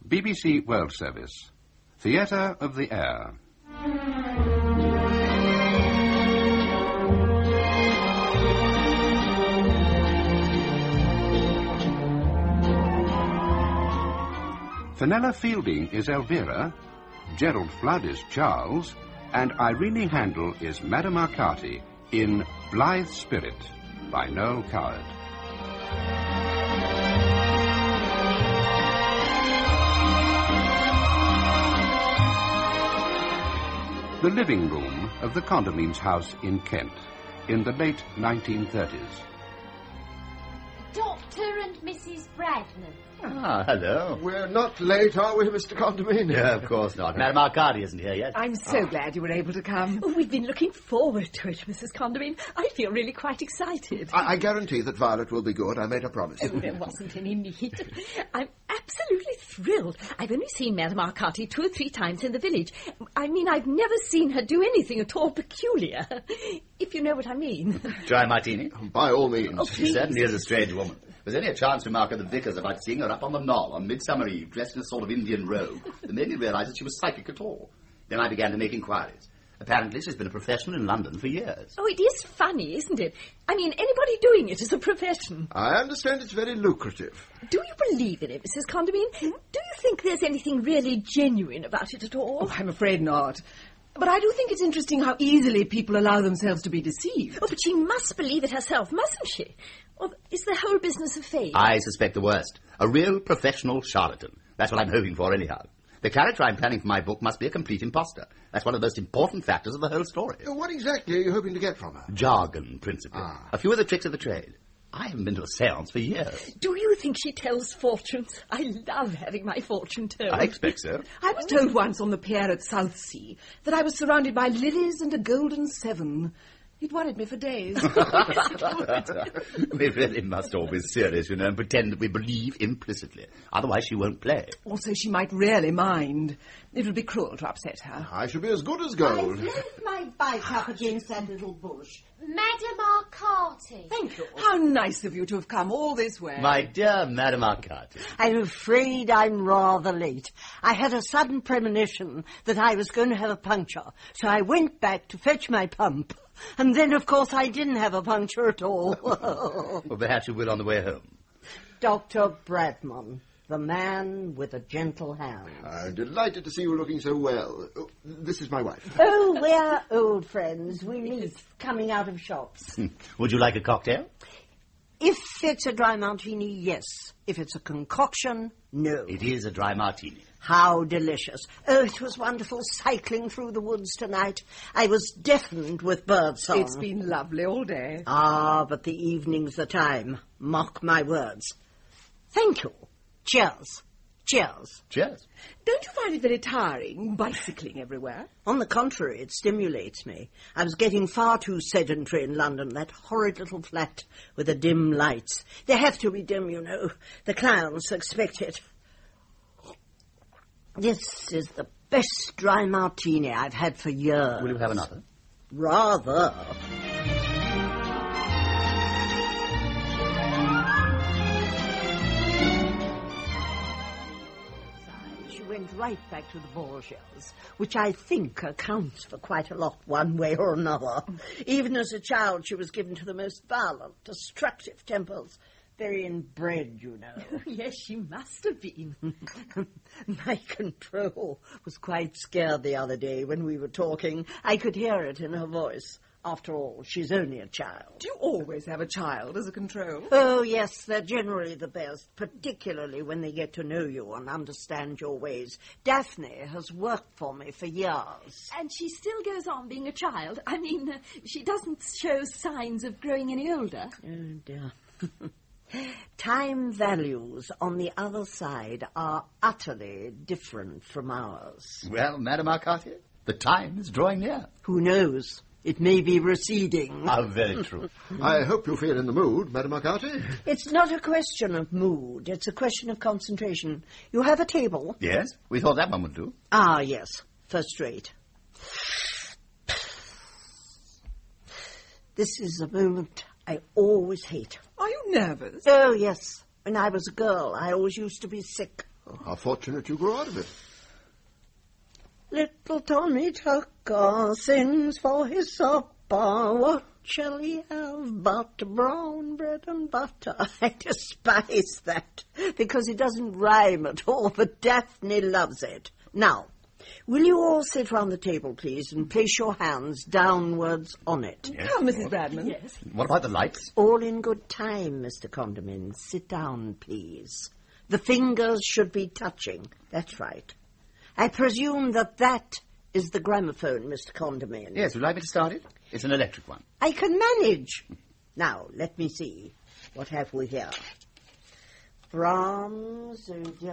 BBC World Service. Theatre of the Air. Fenella Fielding is Elvira, Gerald Flood is Charles, and Irene Handel is Madame Arcati in Blithe Spirit by Noel Coward. The living room of the Condamines house in Kent in the late 1930s. Dr. and Mrs. Bradman. Ah, hello. We're not late, are we, Mr. Condamine? Yeah, of course not. Madame Arcadi isn't here yet. I'm so glad you were able to come. Oh, we've been looking forward to it, Mrs. Condamine. I feel really quite excited. I guarantee that Violet will be good. I made a promise. Oh, there wasn't any need. I'm absolutely thrilled. I've only seen Madame Arcati 2 or 3 times in the village. I mean, I've never seen her do anything at all peculiar, if you know what I mean. Try a martini? By all means. Oh, She certainly is a strange woman. There's only a chance remark of the vicar's about seeing her up on the knoll on Midsummer Eve, dressed in a sort of Indian robe, that made me realise that she was psychic at all. Then I began to make inquiries. Apparently she's been a professional in London for years. Oh, it is funny, isn't it? I mean, anybody doing it is a profession. I understand it's very lucrative. Do you believe in it, Mrs. Condamine? Do you think there's anything really genuine about it at all? Oh, I'm afraid not. But I do think it's interesting how easily people allow themselves to be deceived. Oh, but she must believe it herself, mustn't she? Or is the whole business a fake? I suspect the worst. A real professional charlatan. That's what I'm hoping for anyhow. The character I'm planning for my book must be a complete imposter. That's one of the most important factors of the whole story. What exactly are you hoping to get from her? Jargon, principally. A few of the tricks of the trade. I haven't been to a séance for years. Do you think she tells fortunes? I love having my fortune told. I expect so. I was told once on the pier at Southsea that I was surrounded by lilies and a golden 7. It worried me for days. We really must all be serious, you know, and pretend that we believe implicitly. Otherwise she won't play. Also, she might really mind. It would be cruel to upset her. I shall be as good as gold. I've left my bike up against that little bush. Madame Arcati. Thank you. How nice of you to have come all this way. My dear Madame Arcati. I'm afraid I'm rather late. I had a sudden premonition that I was going to have a puncture, so I went back to fetch my pump. And then, of course, I didn't have a puncture at all. Well, perhaps you will on the way home. Dr. Bradman, the man with a gentle hand. I'm delighted to see you looking so well. This is my wife. Oh, we're old friends. We meet coming out of shops. Would you like a cocktail? If it's a dry martini, yes. If it's a concoction, no. It is a dry martini. How delicious. Oh, it was wonderful cycling through the woods tonight. I was deafened with birdsong. It's been lovely all day. Ah, but the evening's the time. Mark my words. Thank you. Cheers. Cheers. Cheers. Don't you find it very tiring, bicycling everywhere? On the contrary, it stimulates me. I was getting far too sedentary in London, that horrid little flat with the dim lights. They have to be dim, you know. The clowns expect it. This is the best dry martini I've had for years. Will you have another? Rather. She went right back to the Borgias, which I think accounts for quite a lot one way or another. Even as a child, she was given to the most violent, destructive tempers. Very inbred, you know. Oh, yes, she must have been. My control was quite scared the other day when we were talking. I could hear it in her voice. After all, she's only a child. Do you always have a child as a control? Oh, yes, they're generally the best, particularly when they get to know you and understand your ways. Daphne has worked for me for years. And she still goes on being a child. I mean, she doesn't show signs of growing any older. Oh, dear. Time values on the other side are utterly different from ours. Well, Madame Arcati, the time is drawing near. Who knows? It may be receding. How very true. I hope you feel in the mood, Madame Arcati. It's not a question of mood. It's a question of concentration. You have a table? Yes, we thought that one would do. Ah, yes. First rate. This is a moment I always hate. Are you nervous? Oh, yes. When I was a girl, I always used to be sick. Oh, how fortunate you grew out of it. Little Tommy Tucker sings for his supper. What shall he have but brown bread and butter? I despise that, because it doesn't rhyme at all, but Daphne loves it. Now, will you all sit round the table, please, and place your hands downwards on it? Yes. Come, Mrs. Bradman. Yes. What about the lights? All in good time, Mr. Condiment. Sit down, please. The fingers should be touching. That's right. I presume that is the gramophone, Mr. Condiment. Yes, would you like me to start it? It's an electric one. I can manage. Now, let me see. What have we here? Brahms,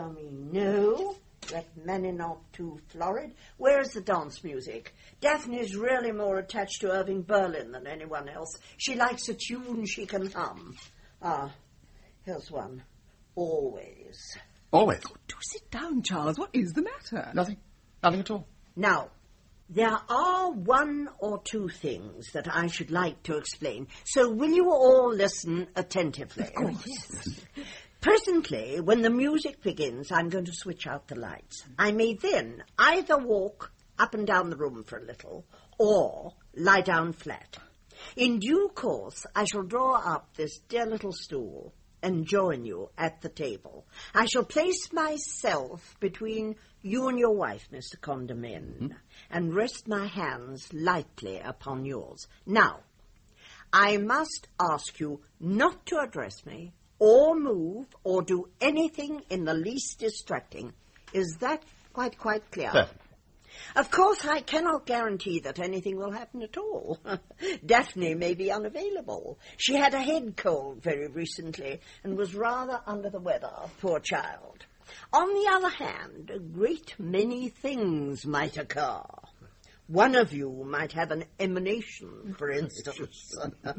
no. Rachmaninoff too florid. Where's the dance music? Daphne's really more attached to Irving Berlin than anyone else. She likes a tune she can hum. Ah, here's one. Always. Always. Do sit down, Charles. What is the matter? Nothing. Nothing at all. Now, there are one or two things that I should like to explain, so will you all listen attentively? Of course. Yes. Presently, when the music begins, I'm going to switch out the lights. I may then either walk up and down the room for a little, or lie down flat. In due course, I shall draw up this dear little stool and join you at the table. I shall place myself between you and your wife, Mr. Condiment, and rest my hands lightly upon yours. Now, I must ask you not to address me, or move, or do anything in the least distracting. Is that quite clear? Perfect. Of course, I cannot guarantee that anything will happen at all. Daphne may be unavailable. She had a head cold very recently and was rather under the weather, poor child. On the other hand, a great many things might occur. One of you might have an emanation, for instance.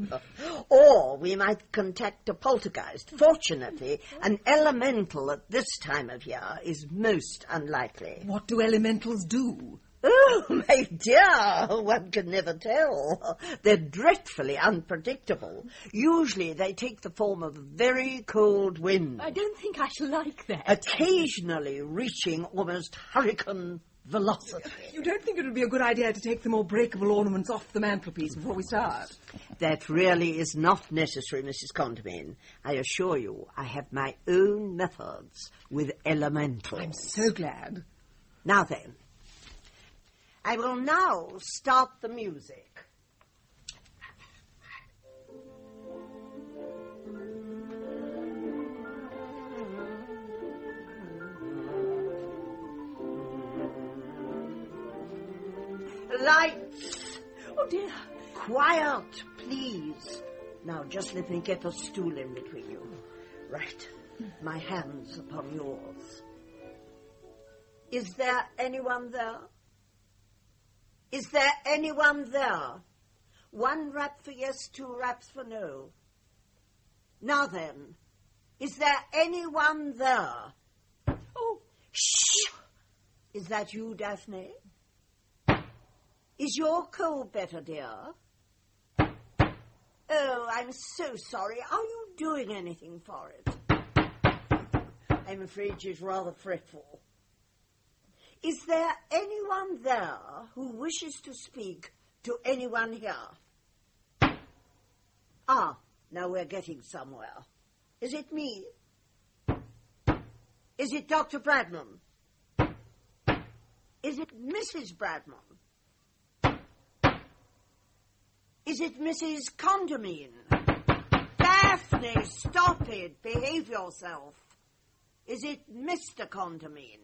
Or we might contact a poltergeist. Fortunately, an elemental at this time of year is most unlikely. What do elementals do? Oh, my dear, one can never tell. They're dreadfully unpredictable. Usually they take the form of very cold wind, I don't think I shall like that. occasionally reaching almost hurricane velocity. You don't think it would be a good idea to take the more breakable ornaments off the mantelpiece before we start? That really is not necessary, Mrs. Condiment. I assure you, I have my own methods with elementals. I'm so glad. Now then, I will now start the music. Lights! Oh, dear. Quiet, please. Now, just let me get a stool in between you. Right. My hands upon yours. Is there anyone there? Is there anyone there? 1 rap for yes, 2 raps for no. Now then, is there anyone there? Oh, Shh! Is that you, Daphne? Is your cold better, dear? Oh, I'm so sorry. Are you doing anything for it? I'm afraid she's rather fretful. Is there anyone there who wishes to speak to anyone here? Ah, now we're getting somewhere. Is it me? Is it Dr. Bradman? Is it Mrs. Bradman? Is it Mrs. Condiment? Daphne, stop it. Behave yourself. Is it Mr. Condiment?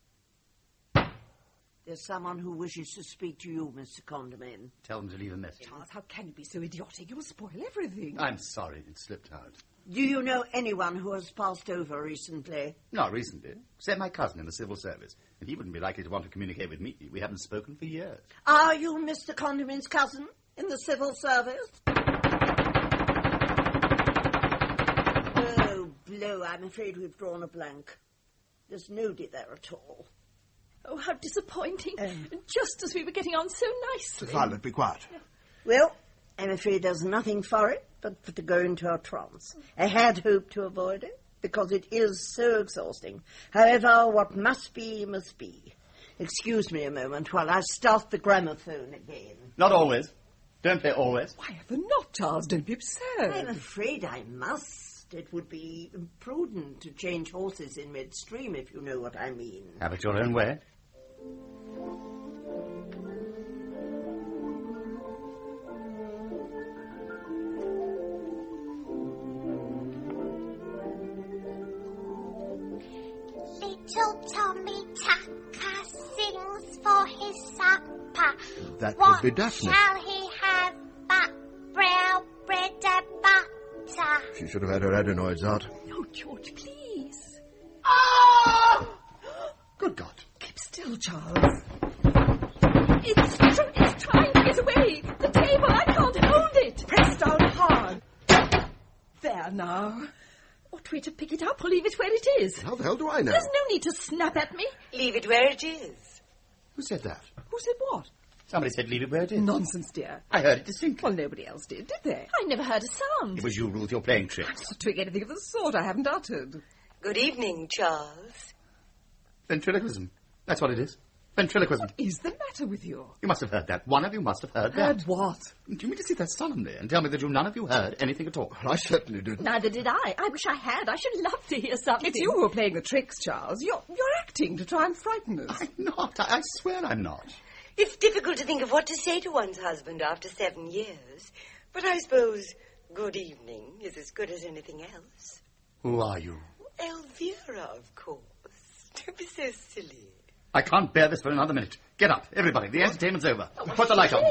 There's someone who wishes to speak to you, Mr. Condiment. Tell them to leave a message. Charles, how can you be so idiotic? You'll spoil everything. I'm sorry, it slipped out. Do you know anyone who has passed over recently? Not recently, except my cousin in the civil service. And he wouldn't be likely to want to communicate with me. We haven't spoken for years. Are you Mr. Condiment's cousin in the civil service? Oh, blow, I'm afraid we've drawn a blank. There's nobody there at all. oh, how disappointing. Just as we were getting on so nicely. Violet, be quiet. Well, I'm afraid there's nothing for it but to go into a trance. I had hoped to avoid it, because it is so exhausting. However, what must be, must be. Excuse me a moment while I start the gramophone again. Not always. Don't play always. Why ever not, Charles? Don't be absurd. I'm afraid I must. It would be imprudent to change horses in midstream, if you know what I mean. Have it your own way. Little Tommy Tucker sings for his supper. That What would be Daphne. shall he have but brown bread and butter? She should have had her adenoids out. Oh, George, please. Good God. Keep still, Charles. It's trying to get away. The table, I can't hold it. Press down hard. There now. Ought we to pick it up or leave it where it is? How the hell do I know? There's no need to snap at me. Leave it where it is. Who said that? Who said what? Somebody said leave it where it is. Nonsense, dear. I heard it distinctly. Well, nobody else did they? I never heard a sound. It was you, Ruth. You're playing tricks. Not doing anything of the sort. I haven't uttered. Good evening, Charles. Ventriloquism. That's what it is. Ventriloquism. What is the matter with you? You must have heard that. One of you must have heard that. Heard what? Do you mean to sit there solemnly and tell me that none of you heard anything at all? I certainly didn't. Neither did I. I wish I had. I should love to hear something. It's you who are playing the tricks, Charles. You're acting to try and frighten us. I'm not. I swear I'm not. It's difficult to think of what to say to one's husband after 7 years. But I suppose good evening is as good as anything else. Who are you? Elvira, of course. Don't be so silly. I can't bear this for another minute. Get up, everybody. The entertainment's over. Put the light on.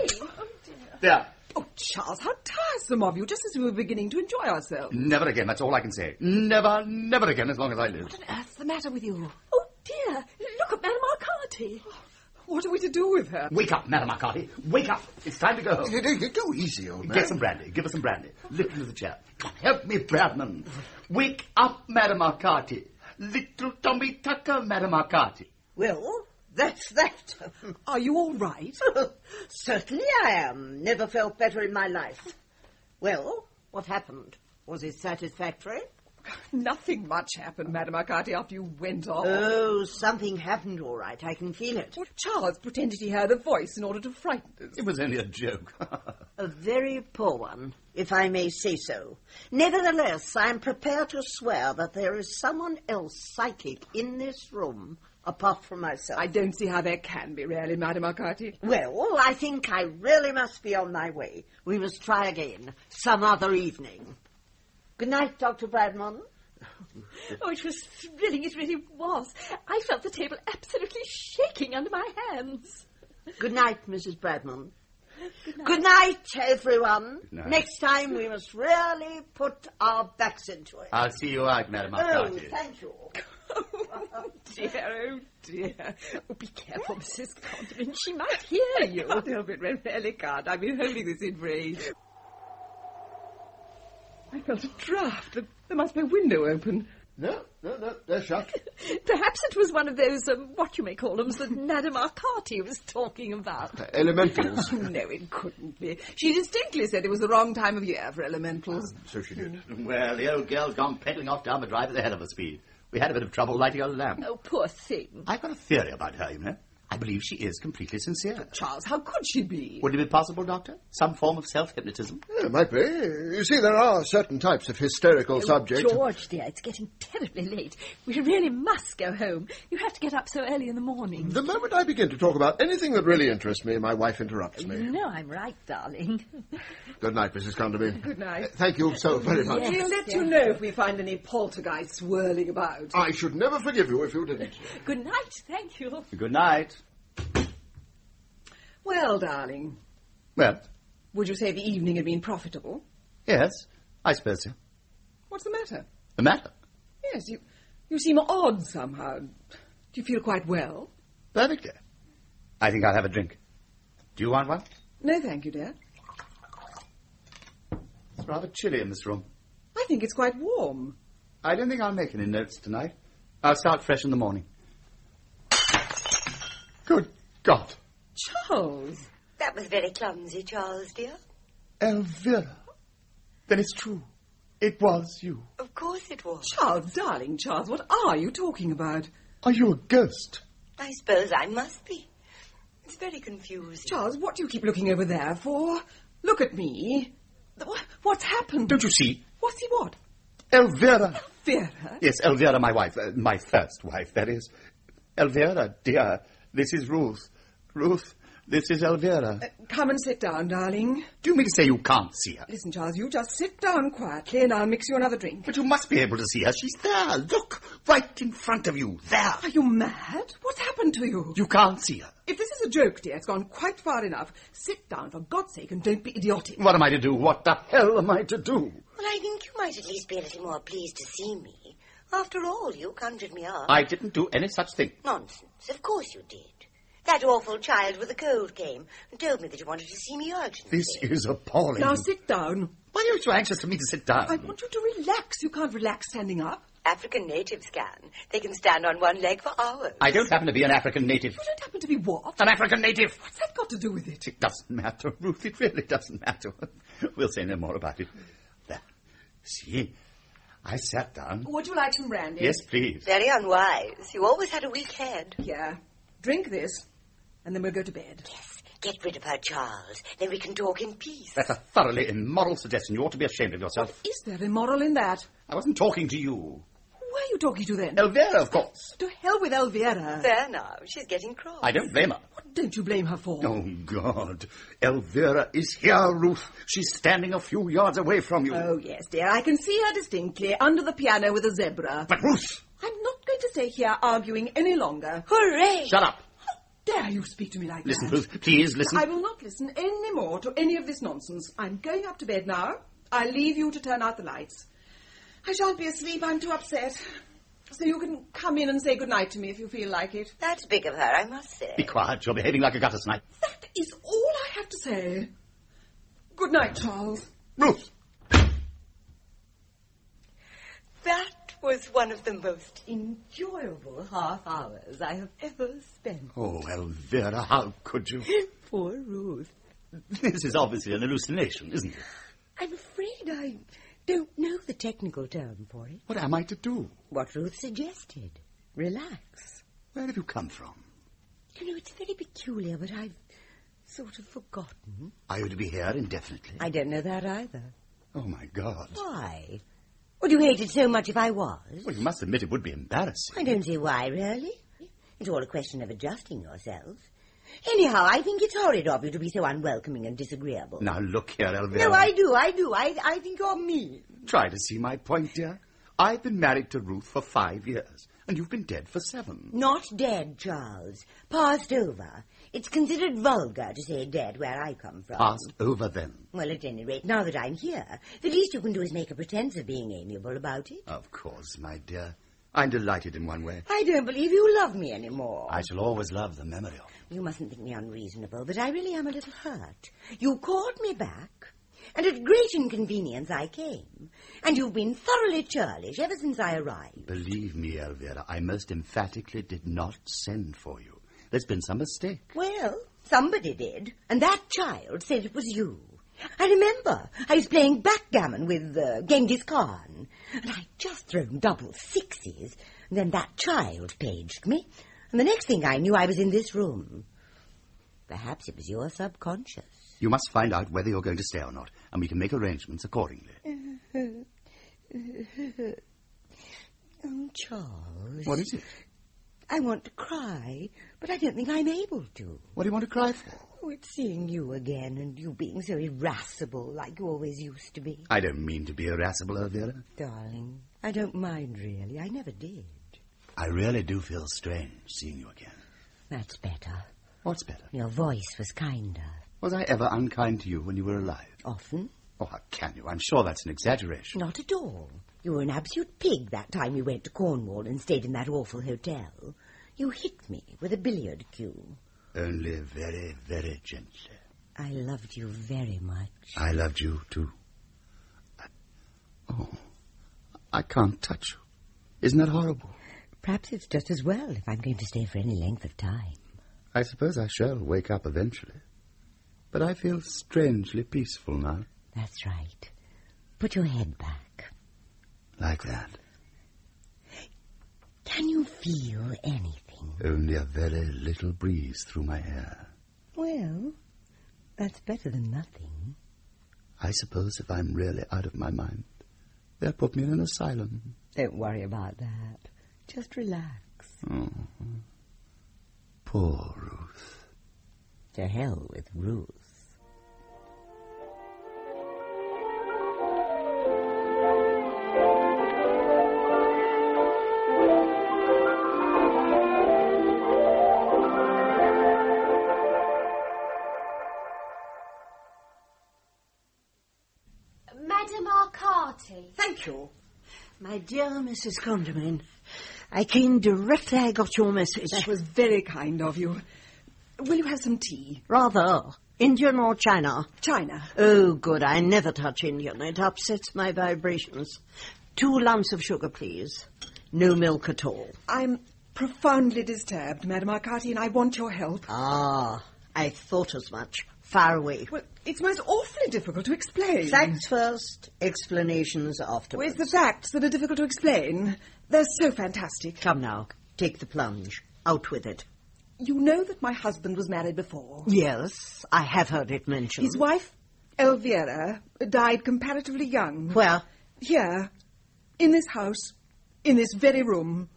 There. Oh, Charles, how tiresome of you, just as we were beginning to enjoy ourselves. Never again. That's all I can say. Never, never again as long as I live. What on earth's the matter with you? Oh, dear. Look at Madame Arcati. What are we to do with her? Wake up, Madame Arcati. Wake up. It's time to go home. Go easy, old man. Get some brandy. Give us some brandy. Lift into the chair. Come on, help me, Bradman. Wake up, Madame Arcati. Little Tommy Tucker, Madame Arcati. Well, that's that. Are you all right? Certainly I am. Never felt better in my life. Well, what happened? Was it satisfactory? Nothing much happened, Madame Arcati, after you went off. Oh, something happened, all right. I can feel it. Well, Charles pretended he heard a voice in order to frighten us. It was only a joke. A very poor one, if I may say so. Nevertheless, I am prepared to swear that there is someone else psychic in this room apart from myself. I don't see how there can be, really, Madame Arcati. Well, I think I really must be on my way. We must try again some other evening. Good night, Dr. Bradman. Oh, it was thrilling. It really was. I felt the table absolutely shaking under my hands. Good night, Mrs. Bradman. Good night, everyone. Good night. Next time we must really put our backs into it. I'll see you out, Madame Oh, Arcati. thank you. Oh, dear. Oh, be careful, Mrs. Condiment, she might hear you. I can't help it, really can't. I've been holding this in for ages. I felt a draught. There must be a window open. No, they're shut. Perhaps it was one of those, what you may call them, that Madame Arcati was talking about. Elementals. No, it couldn't be. She distinctly said it was the wrong time of year for elementals. So she did. Well, the old girl's gone pedaling off down the drive at a hell of a speed. We had a bit of trouble lighting her lamp. Oh, poor thing. I've got a theory about her, you know. I believe she is completely sincere. Charles, how could she be? Wouldn't it be possible, Doctor? Some form of self-hypnotism? Yeah, it might be. You see, there are certain types of hysterical subjects. George, dear, it's getting terribly late. We really must go home. You have to get up so early in the morning. The moment I begin to talk about anything that really interests me, my wife interrupts me. You know I'm right, darling. Good night, Mrs. Condamine. Good night. Thank you so very much. Yes. We'll let you know if we find any poltergeists whirling about. I should never forgive you if you didn't. Good night, thank you. Good night. Well, darling, Well, would you say the evening had been profitable? yes, I suppose so. What's the matter? The matter? Yes, you seem odd somehow. Do you feel quite well? Perfectly. I think I'll have a drink. Do you want one? No, thank you, dear. It's rather chilly in this room. I think it's quite warm. I don't think I'll make any notes tonight. I'll start fresh in the morning. Good God. Charles! That was very clumsy, Charles, dear. Elvira. Then it's true. It was you. Of course it was. Charles, darling Charles, what are you talking about? Are you a ghost? I suppose I must be. It's very confusing. Charles, what do you keep looking over there for? Look at me. What's happened? Don't you see? What's he what? Elvira. Vera? Yes, Elvira, my wife. My first wife, that is. Elvira, dear, this is Ruth. Ruth, this is Elvira. Come and sit down, darling. Do you mean to say you can't see her? Listen, Charles, you just sit down quietly and I'll mix you another drink. But you must be able to see her. She's there. Look, right in front of you. There. Are you mad? What's happened to you? You can't see her. If this is a joke, dear, it's gone quite far enough. Sit down, for God's sake, and don't be idiotic. What am I to do? What the hell am I to do? Well, I think you might at least be a little more pleased to see me. After all, you conjured me up. I didn't do any such thing. Nonsense. Of course you did. That awful child with the cold came and told me that you wanted to see me urgently. This is appalling. Now sit down. Why are you so anxious for me to sit down? I want you to relax. You can't relax standing up. African natives can. They can stand on one leg for hours. I don't happen to be an African native. You don't happen to be what? An African native. What's that got to do with it? It doesn't matter, Ruth. It really doesn't matter. We'll say no more about it. There. See? I sat down. Would you like some brandy? Yes, please. Very unwise. You always had a weak head. Here. Drink this, and then we'll go to bed. Yes. Get rid of her, Charles. Then we can talk in peace. That's a thoroughly immoral suggestion. You ought to be ashamed of yourself. What is there immoral in that? I wasn't talking to you. Who are you talking to then? Elvira, of course. To hell with Elvira. There now. She's getting cross. I don't blame her. What don't you blame her for? Oh, God. Elvira is here, Ruth. She's standing a few yards away from you. Oh, yes, dear. I can see her distinctly under the piano with a zebra. But, Ruth! I'm not going to stay here arguing any longer. Hooray! Shut up. Dare you speak to me like Listen, that? Ruth, please listen. I will not listen any more to any of this nonsense. I'm going up to bed now. I'll leave you to turn out the lights. I shan't be asleep. I'm too upset. So you can come in and say goodnight to me if you feel like it. That's big of her, I must say. Be quiet. You're behaving like a gutter snipe. That is all I have to say. Good night, Charles. Ruth! That was one of the most enjoyable half hours I have ever spent. Oh, Elvira, how could you? Poor Ruth. This is obviously an hallucination, isn't it? I'm afraid I don't know the technical term for it. What am I to do? What Ruth suggested. Relax. Where have you come from? You know, it's very peculiar, but I've sort of forgotten. Are you to be here indefinitely? I don't know that either. Oh, my God. Why? Would you hate it so much if I was? Well, you must admit it would be embarrassing. I don't see why, really. It's all a question of adjusting yourself. Anyhow, I think it's horrid of you to be so unwelcoming and disagreeable. Now, look here, Elvira. No, I do. I think you're mean. Try to see my point, dear. I've been married to Ruth for 5 years, and you've been dead for 7. Not dead, Charles. Passed over. It's considered vulgar to say dead where I come from. Passed over, then. Well, at any rate, now that I'm here, the least you can do is make a pretense of being amiable about it. Of course, my dear. I'm delighted in one way. I don't believe you love me anymore. I shall always love the memory of you. You mustn't think me unreasonable, but I really am a little hurt. You called me back, and at great inconvenience I came, and you've been thoroughly churlish ever since I arrived. Believe me, Elvira, I most emphatically did not send for you. There's been some mistake. Well, somebody did, and that child said it was you. I remember I was playing backgammon with Genghis Khan, and I'd just thrown double sixes, and then that child paged me, and the next thing I knew I was in this room. Perhaps it was your subconscious. You must find out whether you're going to stay or not, and we can make arrangements accordingly. Oh, Charles. What is it? I want to cry, but I don't think I'm able to. What do you want to cry for? Oh, it's seeing you again and you being so irascible like you always used to be. I don't mean to be irascible, Elvira. Darling, I don't mind really. I never did. I really do feel strange seeing you again. That's better. What's better? Your voice was kinder. Was I ever unkind to you when you were alive? Often? Oh, how can you? I'm sure that's an exaggeration. Not at all. You were an absolute pig that time we went to Cornwall and stayed in that awful hotel. You hit me with a billiard cue. Only very, very gently. I loved you very much. I loved you, too. I can't touch you. Isn't that horrible? Perhaps it's just as well if I'm going to stay for any length of time. I suppose I shall wake up eventually. But I feel strangely peaceful now. That's right. Put your head back. Like that. Can you feel anything? Only a very little breeze through my hair. Well, that's better than nothing. I suppose if I'm really out of my mind, they'll put me in an asylum. Don't worry about that. Just relax. Oh. Poor Ruth. To hell with Ruth. Madam Arcati. Thank you. My dear Mrs. Condamine, I came directly I got your message. That was very kind of you. Will you have some tea? Rather. Indian or China? China. Oh, good. I never touch Indian. It upsets my vibrations. 2 lumps of sugar, please. No milk at all. I'm profoundly disturbed, Madam Arcati, and I want your help. Ah, I thought as much. Far away. Well, it's most awfully difficult to explain. Facts first, explanations afterwards. Where's the facts that are difficult to explain? They're so fantastic. Come now, take the plunge. Out with it. You know that my husband was married before. Yes, I have heard it mentioned. His wife, Elvira, died comparatively young. Where? Here. In this house. In this very room.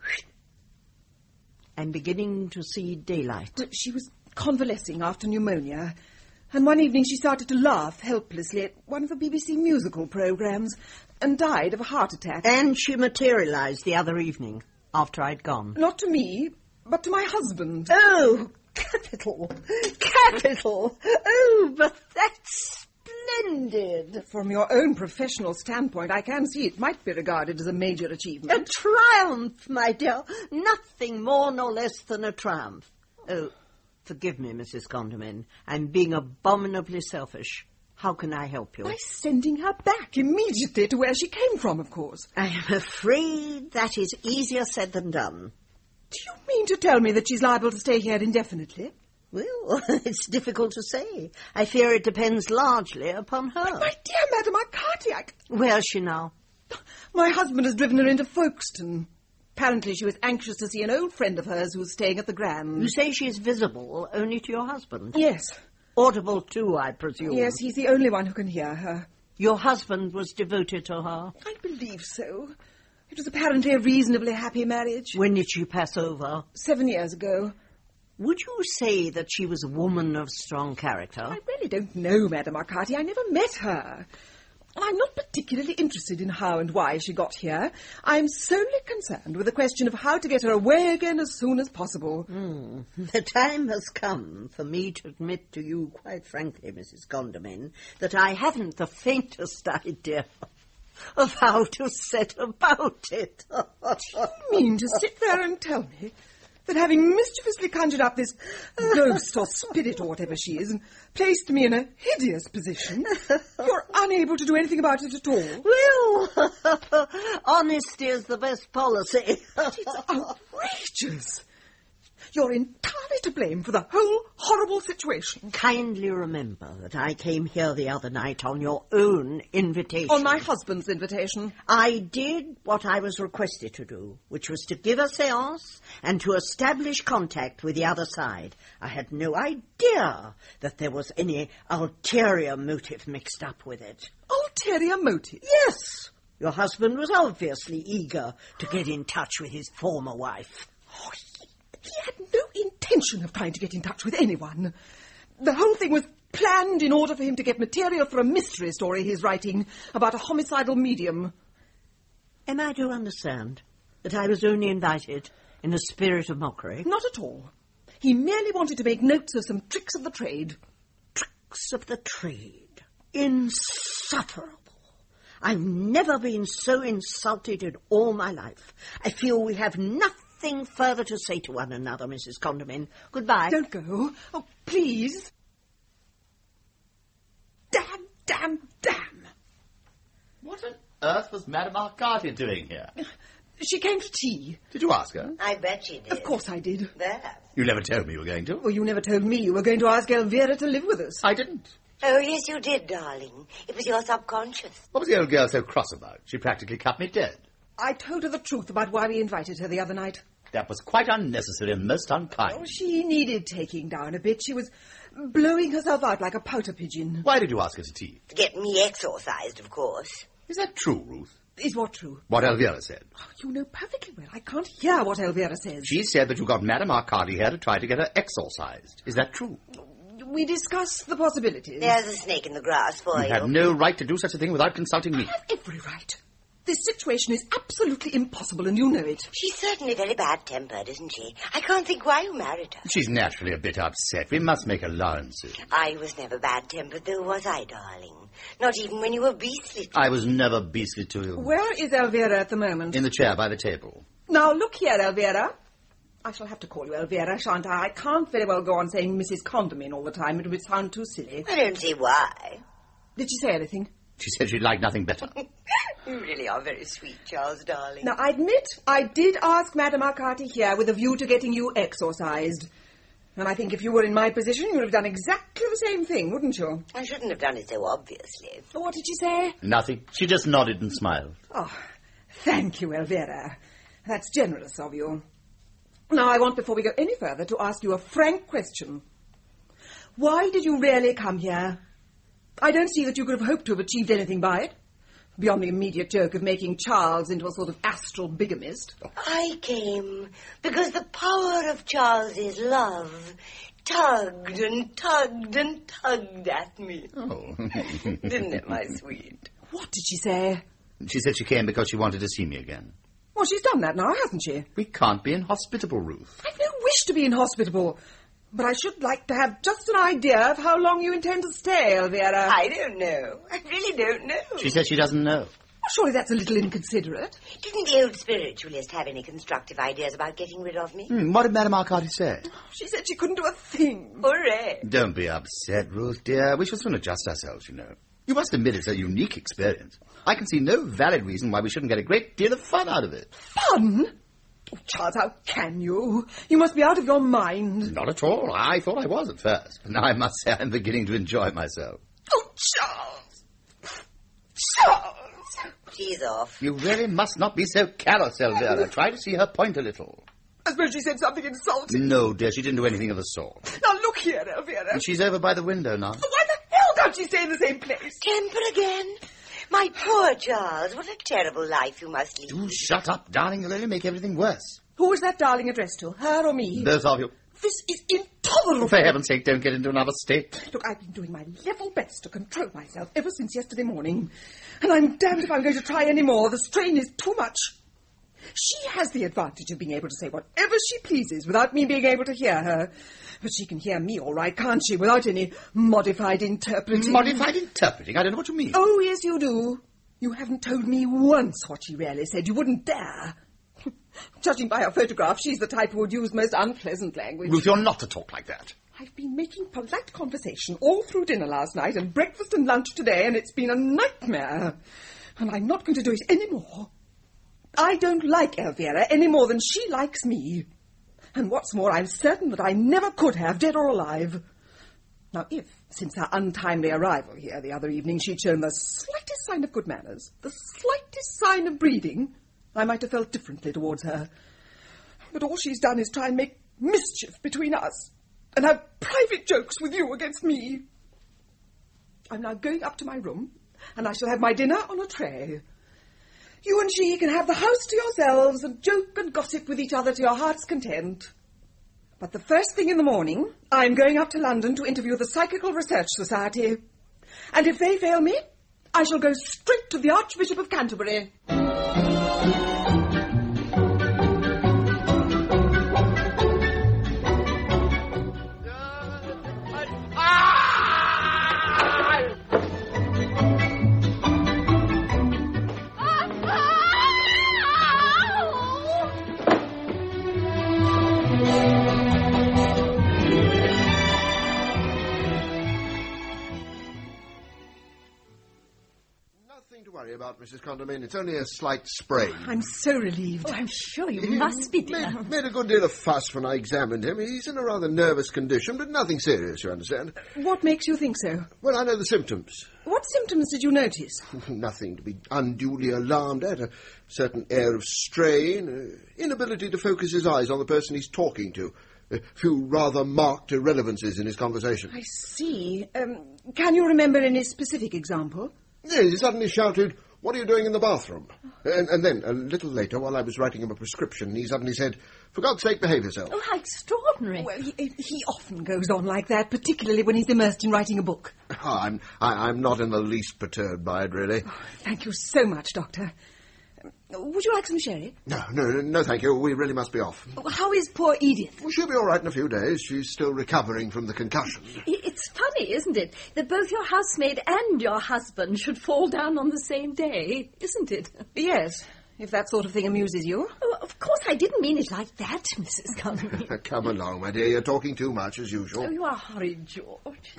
I'm beginning to see daylight. But she was convalescing after pneumonia. And one evening she started to laugh helplessly at one of the BBC musical programmes and died of a heart attack. And she materialised the other evening, after I'd gone. Not to me, but to my husband. Oh, capital. Capital. Oh, but that's splendid. From your own professional standpoint, I can see it might be regarded as a major A achievement. triumph, my dear. Nothing more nor less than a triumph. Oh, forgive me, Mrs. Condamine. I'm being abominably selfish. How can I help you? By sending her back immediately to where she came from, of course. I am afraid that is easier said than done. Do you mean to tell me that she's liable to stay here indefinitely? Well, it's difficult to say. I fear it depends largely upon her. My dear Madam Arcati, Where's she now? my husband has driven her into Folkestone. Apparently she was anxious to see an old friend of hers who was staying at the Grand. You say she is visible only to your husband? Yes. Audible too, I presume. Yes, he's the only one who can hear her. Your husband was devoted to her? I believe so. It was apparently a reasonably happy marriage. When did she pass over? 7 years ago. Would you say that she was a woman of strong character? I really don't know, Madam Arcati. I never met her. And I'm not particularly interested in how and why she got here. I'm solely concerned with the question of how to get her away again as soon as possible. The time has come for me to admit to you, quite frankly, Mrs. Condamine, that I haven't the faintest idea of how to set about it. You mean to sit there and tell me that having mischievously conjured up this ghost or spirit or whatever she is and placed me in a hideous position, you're unable to do anything about it at all? Well, honesty is the best policy. It's outrageous. You're entirely to blame for the whole horrible situation. Kindly remember that I came here the other night on your own invitation. On my husband's invitation. I did what I was requested to do, which was to give a séance and to establish contact with the other side. I had no idea that there was any ulterior motive mixed up with it. Ulterior motive? Yes. Your husband was obviously eager to get in touch with his former wife. Oh, he had no intention of trying to get in touch with anyone. The whole thing was planned in order for him to get material for a mystery story he's writing about a homicidal medium. Am I to understand that I was only invited in a spirit of mockery? Not at all. He merely wanted to make notes of some tricks of the trade. Tricks of the trade. Insufferable. I've never been so insulted in all my life. I feel we have nothing further to say to one another, Mrs. Condamine. Goodbye. Don't go. Oh, please. Damn, damn, damn. What on earth was Madame Arcati doing here? She came to tea. Did you ask her? I bet she did. Of course I did. There. You never told me you were going to. Well, you never told me you were going to ask Elvira to live with us. I didn't. Oh, yes, you did, darling. It was your subconscious. What was the old girl so cross about? She practically cut me dead. I told her the truth about why we invited her the other night. That was quite unnecessary and most unkind. Oh, she needed taking down a bit. She was blowing herself out like a pouter pigeon. Why did you ask her to tea? To get me exorcised, of course. Is that true, Ruth? Is what true? What Elvira said. Oh, you know perfectly well. I can't hear what Elvira says. She said that you got Madame Arcadi here to try to get her exorcised. Is that true? We discussed the possibilities. There's a snake in the grass for you. You have no right to do such a thing without consulting me. I have every right. This situation is absolutely impossible, and you know it. She's certainly very bad-tempered, isn't she? I can't think why you married her. She's naturally a bit upset. We must make allowances. I was never bad-tempered, though, was I, darling? Not even when you were beastly. I was never beastly to you. Where is Elvira at the moment? In the chair by the table. Now, look here, Elvira. I shall have to call you Elvira, shan't I? I can't very well go on saying Mrs. Condamine all the time. It would sound too silly. I don't see why. Did she say anything? She said she'd like nothing better. You really are very sweet, Charles, darling. Now, I admit I did ask Madame Arcati here with a view to getting you exorcised. And I think if you were in my position, you would have done exactly the same thing, wouldn't you? I shouldn't have done it so obviously. What did she say? Nothing. She just nodded and smiled. Oh, thank you, Elvira. That's generous of you. Now, I want, before we go any further, to ask you a frank question. Why did you really come here? I don't see that you could have hoped to have achieved anything by it, beyond the immediate joke of making Charles into a sort of astral bigamist. I came because the power of Charles's love tugged and tugged and tugged at me. Oh. Didn't it, my sweet? What did she say? She said she came because she wanted to see me again. Well, she's done that now, hasn't she? We can't be inhospitable, Ruth. I've no wish to be inhospitable, but I should like to have just an idea of how long you intend to stay, Elvira. I don't know. I really don't know. She said she doesn't know. Well, surely that's a little inconsiderate. Didn't the old spiritualist have any constructive ideas about getting rid of me? What did Madame Arcadi say? She said she couldn't do a thing. Hooray. Don't be upset, Ruth, dear. We shall soon adjust ourselves, you know. You must admit it's a unique experience. I can see no valid reason why we shouldn't get a great deal of fun out of it. Fun? Oh, Charles, how can you? You must be out of your mind. Not at all. I thought I was at first. But now I must say I'm beginning to enjoy myself. Oh, Charles! Charles! She's off. You really must not be so callous, Elvira. Try to see her point a little. I suppose she said something insulting. No, dear, she didn't do anything of the sort. Now, look here, Elvira. And she's over by the window now. Why the hell don't she stay in the same place? Temper again? My poor Charles, what a terrible life you must lead. Do shut up, darling. You'll only make everything worse. Who is that darling addressed to? Her or me? Both of you. This is intolerable. For heaven's sake, don't get into another state. Look, I've been doing my level best to control myself ever since yesterday morning. And I'm damned if I'm going to try any more. The strain is too much. She has the advantage of being able to say whatever she pleases without me being able to hear her. But she can hear me all right, can't she, without any modified interpreting? Modified interpreting? I don't know what you mean. Oh, yes, you do. You haven't told me once what she really said. You wouldn't dare. Judging by her photograph, she's the type who would use most unpleasant language. Ruth, you're not to talk like that. I've been making polite conversation all through dinner last night and breakfast and lunch today, and it's been a nightmare. And I'm not going to do it any more. I don't like Elvira any more than she likes me. And what's more, I'm certain that I never could have, dead or alive. Now, if, since her untimely arrival here the other evening, she'd shown the slightest sign of good manners, the slightest sign of breeding, I might have felt differently towards her. But all she's done is try and make mischief between us, and have private jokes with you against me. I'm now going up to my room, and I shall have my dinner on a tray. You and she can have the house to yourselves and joke and gossip with each other to your heart's content. But the first thing in the morning, I'm going up to London to interview the Psychical Research Society. And if they fail me, I shall go straight to the Archbishop of Canterbury. About Mrs. Condamine. It's only a slight sprain. I'm so relieved. Oh, I'm sure you must be, dear. Made a good deal of fuss when I examined him. He's in a rather nervous condition, but nothing serious, you understand. What makes you think so? Well, I know the symptoms. What symptoms did you notice? Nothing to be unduly alarmed at. A certain air of strain, inability to focus his eyes on the person he's talking to. A few rather marked irrelevances in his conversation. I see. Can you remember any specific example? Yes, he suddenly shouted, "What are you doing in the bathroom?" And then, a little later, while I was writing him a prescription, he suddenly said, "For God's sake, behave yourself." Oh, how extraordinary. Well, he often goes on like that, particularly when he's immersed in writing a book. I'm not in the least perturbed by it, really. Thank you so much, Doctor. Would you like some sherry? No, thank you. We really must be off. How is poor Edith? Well, she'll be all right in a few days. She's still recovering from the concussion. It's funny, isn't it, that both your housemaid and your husband should fall down on the same day, isn't it? Yes, if that sort of thing amuses you. Oh, of course, I didn't mean it like that, Mrs. Conway. Come along, my dear. You're talking too much, as usual. Oh, you are horrid, George.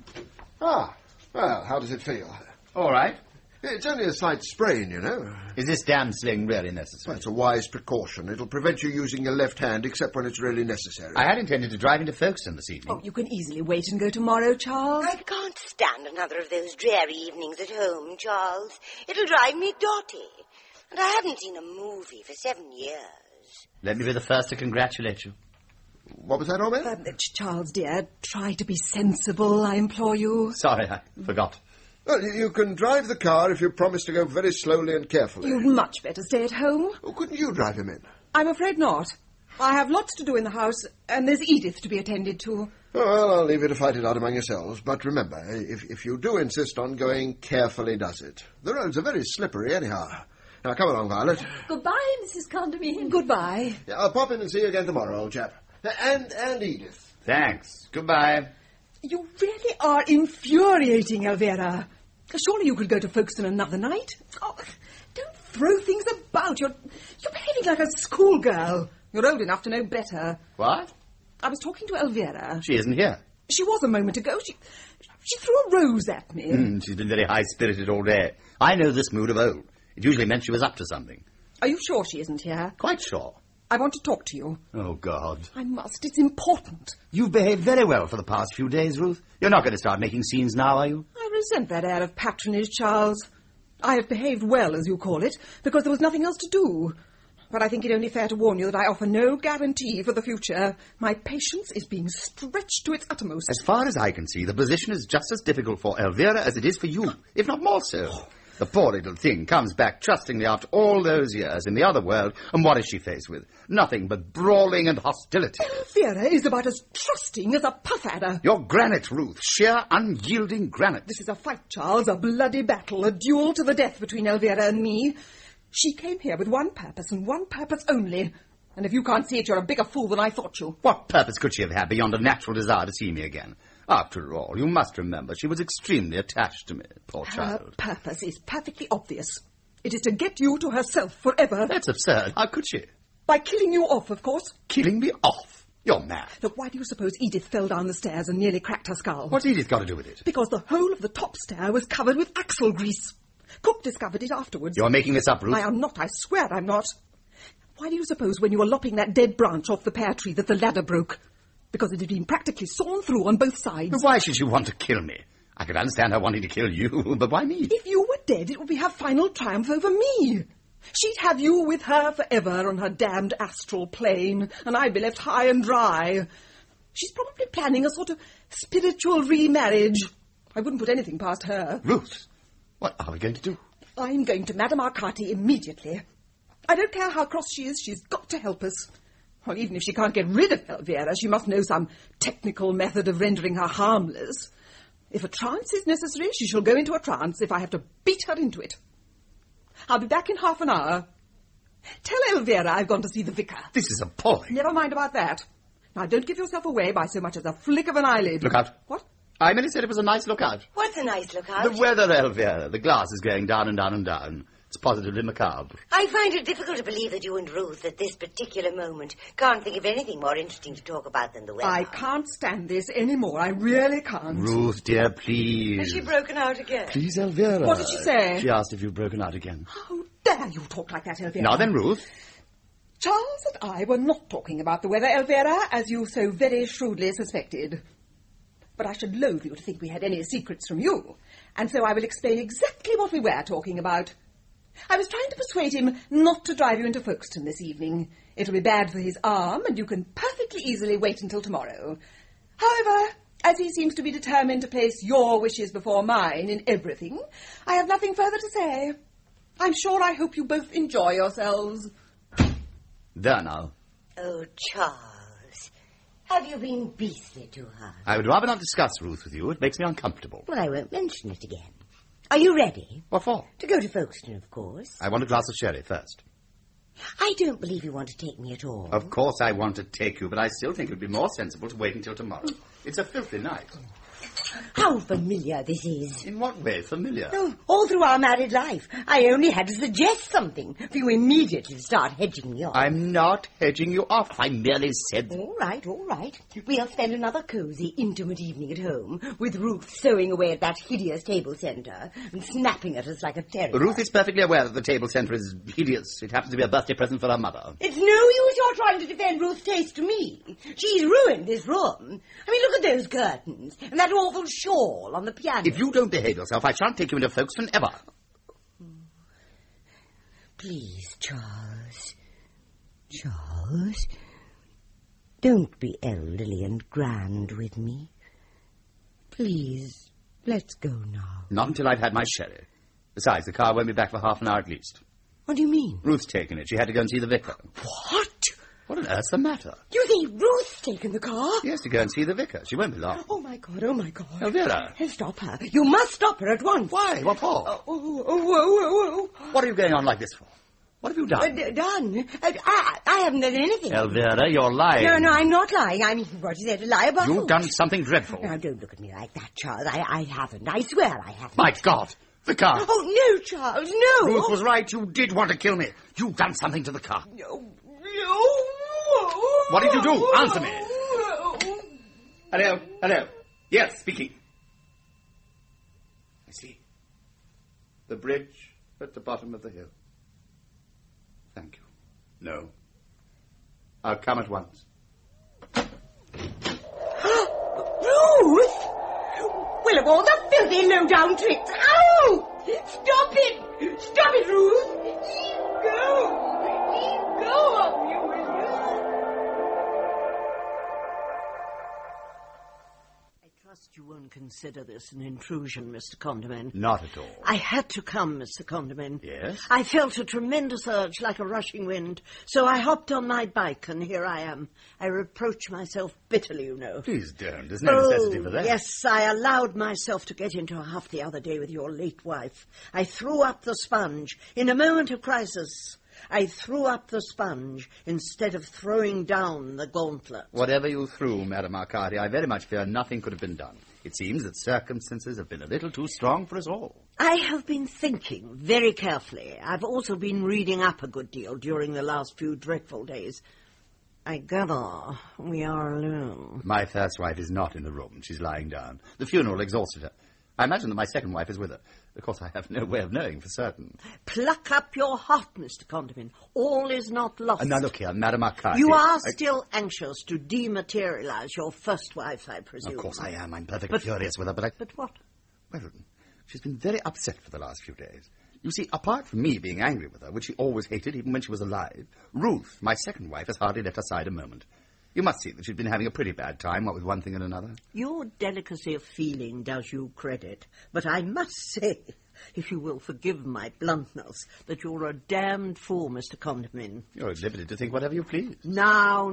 Ah, well, how does it feel? All right. It's only a slight sprain, you know. Is this damn sling really necessary? Well, it's a wise precaution. It'll prevent you using your left hand, except when it's really necessary. I had intended to drive into Folkestone this evening. Oh, you can easily wait and go tomorrow, Charles. I can't stand another of those dreary evenings at home, Charles. It'll drive me dotty. And I haven't seen a movie for 7 years. Let me be the first to congratulate you. What was that, Ahmed? Charles, dear, try to be sensible, I implore you. Sorry, I forgot. Well, you can drive the car if you promise to go very slowly and carefully. You'd much better stay at home. Oh, couldn't you drive him in? I'm afraid not. I have lots to do in the house, and there's Edith to be attended to. Oh, well, I'll leave you to fight it out among yourselves. But remember, if you do insist on going, carefully does it. The roads are very slippery anyhow. Now, come along, Violet. Goodbye, Mrs. Conway. Goodbye. Yeah, I'll pop in and see you again tomorrow, old chap. And Edith. Thanks. Goodbye. You really are infuriating, Elvira. Surely you could go to Folkestone another night. Oh, don't throw things about. You're behaving like a schoolgirl. You're old enough to know better. What? I was talking to Elvira. She isn't here. She was a moment ago. She threw a rose at me. She's been very high-spirited all day. I know this mood of old. It usually meant she was up to something. Are you sure she isn't here? Quite sure. I want to talk to you. Oh, God. I must. It's important. You've behaved very well for the past few days, Ruth. You're not going to start making scenes now, are you? I resent that air of patronage, Charles. I have behaved well, as you call it, because there was nothing else to do. But I think it only fair to warn you that I offer no guarantee for the future. My patience is being stretched to its uttermost. As far as I can see, the position is just as difficult for Elvira as it is for you, if not more so. The poor little thing comes back trustingly after all those years in the other world, and what is she faced with? Nothing but brawling and hostility. Elvira is about as trusting as a puff adder. You're granite, Ruth. Sheer, unyielding granite. This is a fight, Charles, a bloody battle, a duel to the death between Elvira and me. She came here with one purpose, and one purpose only. And if you can't see it, you're a bigger fool than I thought you. What purpose could she have had beyond a natural desire to see me again? After all, you must remember she was extremely attached to me, poor child. Her purpose is perfectly obvious. It is to get you to herself forever. That's absurd. How could she? By killing you off, of course. Killing me off? You're mad. Look, why do you suppose Edith fell down the stairs and nearly cracked her skull? What's Edith got to do with it? Because the whole of the top stair was covered with axle grease. Cook discovered it afterwards. You're making this up, Ruth. I am not. I swear I'm not. Why do you suppose when you were lopping that dead branch off the pear tree that the ladder broke? Because it had been practically sawn through on both sides. But why should she want to kill me? I could understand her wanting to kill you, but why me? If you were dead, it would be her final triumph over me. She'd have you with her forever on her damned astral plane, and I'd be left high and dry. She's probably planning a sort of spiritual remarriage. I wouldn't put anything past her. Ruth, what are we going to do? I'm going to Madame Arcati immediately. I don't care how cross she is, she's got to help us. Well, even if she can't get rid of Elvira, she must know some technical method of rendering her harmless. If a trance is necessary, she shall go into a trance if I have to beat her into it. I'll be back in half an hour. Tell Elvira I've gone to see the vicar. This is appalling. Never mind about that. Now, don't give yourself away by so much as a flick of an eyelid. Look out. What? I merely said it was a nice lookout. What's a nice lookout? The weather, Elvira. The glass is going down and down and down. It's positively macabre. I find it difficult to believe that you and Ruth, at this particular moment, can't think of anything more interesting to talk about than the weather. I can't stand this anymore. I really can't. Ruth, dear, please. Has she broken out again? Please, Elvira. What did she say? She asked if you've broken out again. How dare you talk like that, Elvira? Now then, Ruth. Charles and I were not talking about the weather, Elvira, as you so very shrewdly suspected. but I should loathe you to think we had any secrets from you. And so I will explain exactly what we were talking about. I was trying to persuade him not to drive you into Folkestone this evening. It'll be bad for his arm, and you can perfectly easily wait until tomorrow. However, as he seems to be determined to place your wishes before mine in everything, I have nothing further to say. I'm sure I hope you both enjoy yourselves. There now. Oh, Charles, have you been beastly to her? I would rather not discuss Ruth with you. It makes me uncomfortable. Well, I won't mention it again. Are you ready? What for? To go to Folkestone, of course. I want a glass of sherry first. I don't believe you want to take me at all. Of course I want to take you, but I still think it would be more sensible to wait until tomorrow. It's a filthy night. How familiar this is. In what way familiar? Oh, all through our married life. I only had to suggest something for you immediately to start hedging me off. I'm not hedging you off. I merely said... All right. We'll spend another cosy, intimate evening at home, with Ruth sewing away at that hideous table centre and snapping at us like a terrier. Ruth is perfectly aware that the table centre is hideous. It happens to be a birthday present for her mother. It's no use your trying to defend Ruth's taste to me. She's ruined this room. I mean, look at those curtains and that awful shawl on the piano. If you don't behave yourself, I shan't take you into Folkestone ever. Please, Charles. Charles, don't be elderly and grand with me. Please, let's go now. Not until I've had my sherry. Besides, the car won't be back for half an hour at least. What do you mean? Ruth's taken it. She had to go and see the vicar. What? What on earth's the matter? You think Ruth's taken the car? Yes, to go and see the vicar. She won't be long. Oh, my God. Elvira. Stop her. You must stop her at once. Why? What for? Oh. What are you going on like this for? What have you done? Done? I haven't done anything. Elvira, you're lying. No, I'm not lying. I mean, what is there to lie about? You've done something dreadful. Now, don't look at me like that, Charles. I haven't. I swear I haven't. My God! The car! Oh, no, Charles, no! Ruth was right. You did want to kill me. You've done something to the car. No. What did you do? Answer me. Hello. Yes, speaking. I see. The bridge at the bottom of the hill. Thank you. No. I'll come at once. Ruth! Well, of all the filthy low-down tricks. Ow! Stop it! Stop it, Ruth! Let go of me, will you? I trust you won't consider this an intrusion, Mr. Condiment. Not at all. I had to come, Mr. Condiment. Yes? I felt a tremendous urge like a rushing wind, so I hopped on my bike, and here I am. I reproach myself bitterly, you know. Please don't. There's no necessity for that. Yes, I allowed myself to get into a huff the other day with your late wife. I threw up the sponge in a moment of crisis. I threw up the sponge instead of throwing down the gauntlet. Whatever you threw, Madame Arcadi, I very much fear nothing could have been done. It seems that circumstances have been a little too strong for us all. I have been thinking very carefully. I've also been reading up a good deal during the last few dreadful days. I gather we are alone. My first wife is not in the room. She's lying down. The funeral exhausted her. I imagine that my second wife is with her. Of course, I have no way of knowing for certain. Pluck up your heart, Mr. Condiment. All is not lost. Now, look here, Madame Arcadi. You are still anxious to dematerialize your first wife, I presume. Of course I am. I'm perfectly furious with her, but But what? Well, she's been very upset for the last few days. You see, apart from me being angry with her, which she always hated even when she was alive, Ruth, my second wife, has hardly let her side a moment. You must see that she's been having a pretty bad time, what with one thing and another. Your delicacy of feeling does you credit, but I must say, if you will forgive my bluntness, that you're a damned fool, Mr. Condiment. You're at liberty to think whatever you please. Now,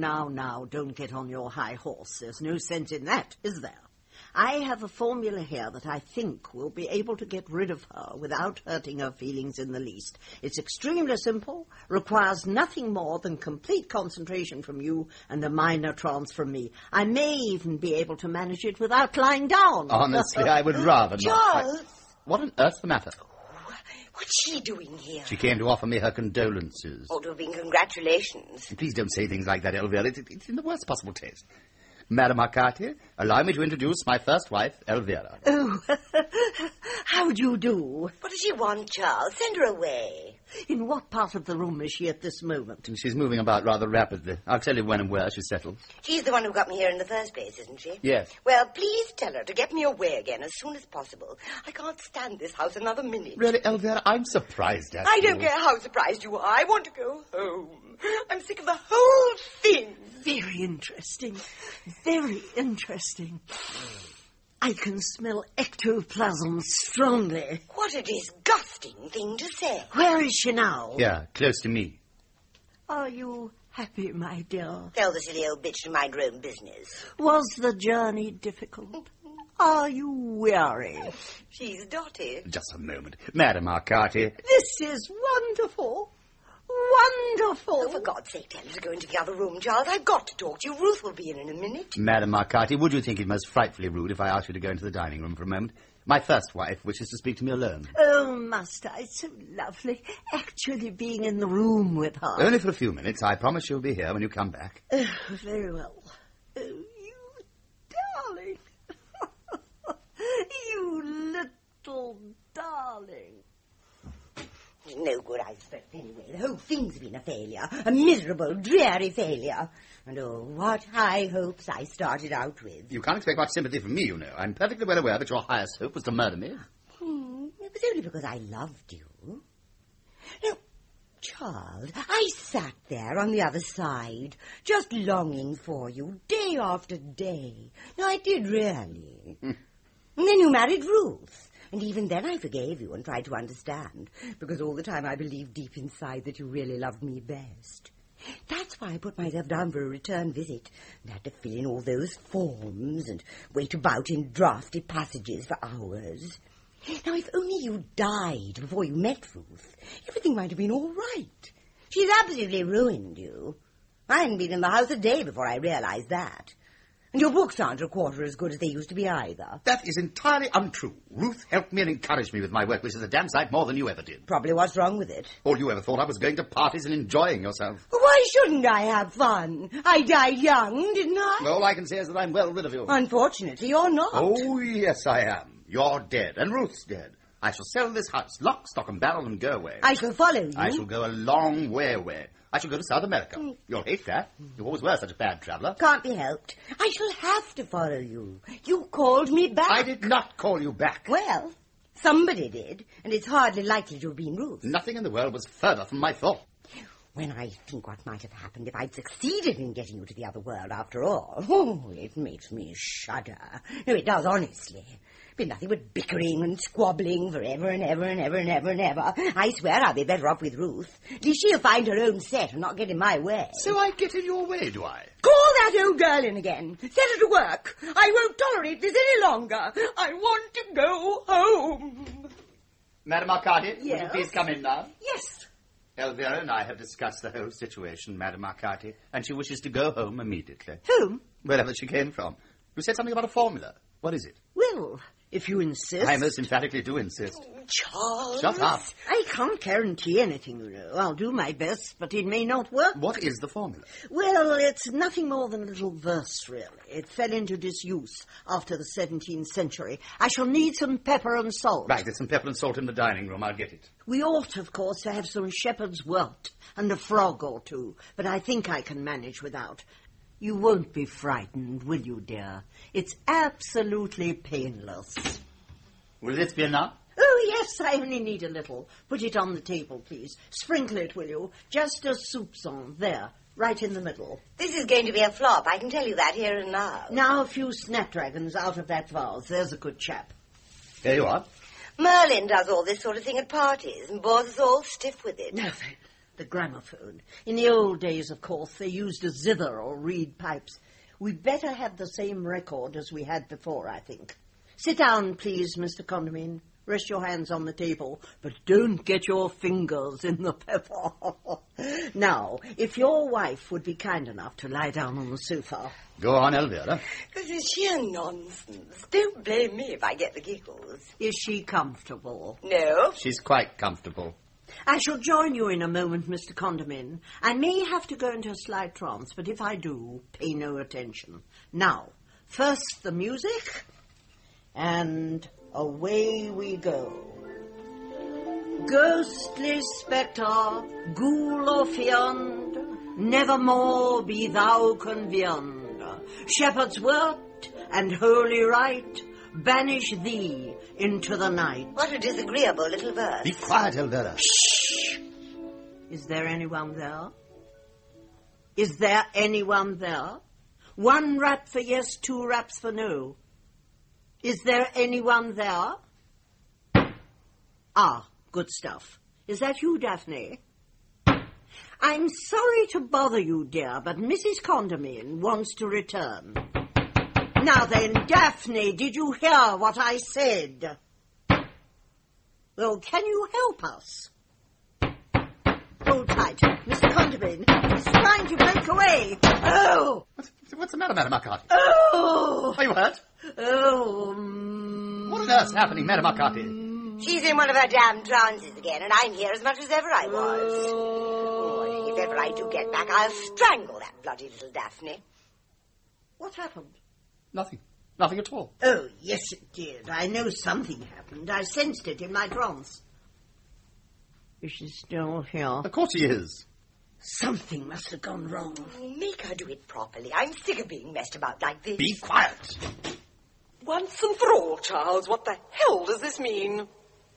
don't get on your high horse. There's no sense in that, is there? I have a formula here that I think will be able to get rid of her without hurting her feelings in the least. It's extremely simple, requires nothing more than complete concentration from you and a minor trance from me. I may even be able to manage it without lying down. Honestly, I would rather not. Charles! What on earth's the matter? What's she doing here? She came to offer me her condolences. Ought to have been congratulations. Please don't say things like that, Elvira. It's in the worst possible taste. Madame Arcati, Allow me to introduce my first wife, Elvira. Oh, how do you do? What does she want, Charles? Send her away. In what part of the room is she at this moment? She's moving about rather rapidly. I'll tell you when and where she's settled. She's the one who got me here in the first place, isn't she? Yes. Well, please tell her to get me away again as soon as possible. I can't stand this house another minute. Really, Elvira, I'm surprised at I you. don't care how surprised you are. I want to go home. I'm sick of the whole thing. Very interesting. Very interesting. I can smell ectoplasm strongly. What a disgusting thing to say. Where is she now? Yeah, close to me. Are you happy, my dear? Tell the silly old bitch to mind her own business. Was the journey difficult? Are you weary? She's dotty. Just a moment. Madam Arcati. This is wonderful. Wonderful. Oh, for God's sake, tell her to go into the other room, Charles. I've got to talk to you. Ruth will be in a minute. Madam Arcati, would you think it most frightfully rude if I asked you to go into the dining room for a moment? My first wife wishes to speak to me alone. Oh, must I? It's so lovely actually being in the room with her. Only for a few minutes. I promise she'll be here when you come back. Very well. Oh, you darling. You little darling. No good, I suppose, anyway. The whole thing's been a failure. A miserable, dreary failure. And oh, what high hopes I started out with. You can't expect much sympathy from me, you know. I'm perfectly well aware that your highest hope was to murder me. It was only because I loved you. Now, Charles, I sat there on the other side, just longing for you, day after day. No, I did really. And then you married Ruth. And even then I forgave you and tried to understand, because all the time I believed deep inside that you really loved me best. That's why I put myself down for a return visit and had to fill in all those forms and wait about in drafty passages for hours. Now, if only you died before you met Ruth, everything might have been all right. She's absolutely ruined you. I hadn't been in the house a day before I realized that. And your books aren't a quarter as good as they used to be either. That is entirely untrue. Ruth helped me and encouraged me with my work, which is a damn sight more than you ever did. Probably what's wrong with it. All you ever thought I was going to parties and enjoying yourself. Why shouldn't I have fun? I died young, didn't I? All I can say is that I'm well rid of you. Unfortunately, you're not. Oh, yes, I am. You're dead, and Ruth's dead. I shall sell this house, lock, stock, and barrel, and go away. I shall follow you. I shall go a long way away. I shall go to South America. You'll hate that. You always were such a bad traveller. Can't be helped. I shall have to follow you. You called me back. I did not call you back. Well, somebody did, and it's hardly likely to have been Ruth. Nothing in the world was further from my thought. When I think what might have happened if I'd succeeded in getting you to the other world after all, oh, it makes me shudder. No, it does, honestly. Been nothing but bickering and squabbling forever and ever and ever and ever and ever. I swear I'll be better off with Ruth. At least she'll find her own set and not get in my way. So I get in your way, do I? Call that old girl in again. Set her to work. I won't tolerate this any longer. I want to go home. Madam Arcati, Yes? would you please come in now? Yes. Elvira and I have discussed the whole situation, Madam Arcati, and she wishes to go home immediately. Home? Wherever she came from. You said something about a formula. What is it? Well, if you insist. I most emphatically do insist. Charles. Shut up. I can't guarantee anything, you know. I'll do my best, but it may not work. What is the formula? Well, it's nothing more than a little verse, really. It fell into disuse after the 17th century. I shall need some pepper and salt. Right, there's some pepper and salt in the dining room. I'll get it. We ought, of course, to have some shepherd's wort and a frog or two, but I think I can manage without. You won't be frightened, will you, dear? It's absolutely painless. Will this be enough? Oh, yes, I only need a little. Put it on the table, please. Sprinkle it, will you? Just a soupçon. There, right in the middle. This is going to be a flop, I can tell you that here and now. Now a few snapdragons out of that vase. There's a good chap. Here you are. Merlin does all this sort of thing at parties and bores us all stiff with it. No, the gramophone. In the old days, of course, they used a zither or reed pipes. We'd better have the same record as we had before, I think. Sit down, please, Mr. Condamine. Rest your hands on the table, but don't get your fingers in the pepper. Now, if your wife would be kind enough to lie down on the sofa. Go on, Elvira. This is sheer nonsense. Don't blame me if I get the giggles. Is she comfortable? No. She's quite comfortable. I shall join you in a moment, Mr. Condamine. I may have to go into a slight trance, but if I do, pay no attention. Now, First the music, and away we go. Ghostly spectre, ghoul or fiend, nevermore be thou convened. Shepherd's word and holy rite banish thee into the night. What a disagreeable little verse. Be quiet, Elvira. Shh! Is there anyone there? Is there anyone there? 1 rap for yes, 2 raps for no. Is there anyone there? Ah, good stuff. Is that you, Daphne? I'm sorry to bother you, dear, but Mrs. Condamine wants to return. Now then, Daphne, did you hear what I said? Well, can you help us? Hold tight. Mr. Condamine is trying to break away. Oh! What's the matter, Madame Arcati? Oh! Are you hurt? Oh! What on earth's happening, Madame Arcati? She's in one of her damn trances again, and I'm here as much as ever I was. Oh, if ever I do get back, I'll strangle that bloody little Daphne. What happened? Nothing. Nothing at all. Oh, yes, it did. I know something happened. I sensed it in my trance. Is she still here? Of course she is. Something must have gone wrong. Make her do it properly. I'm sick of being messed about like this. Be quiet. Once and for all, Charles, what the hell does this mean?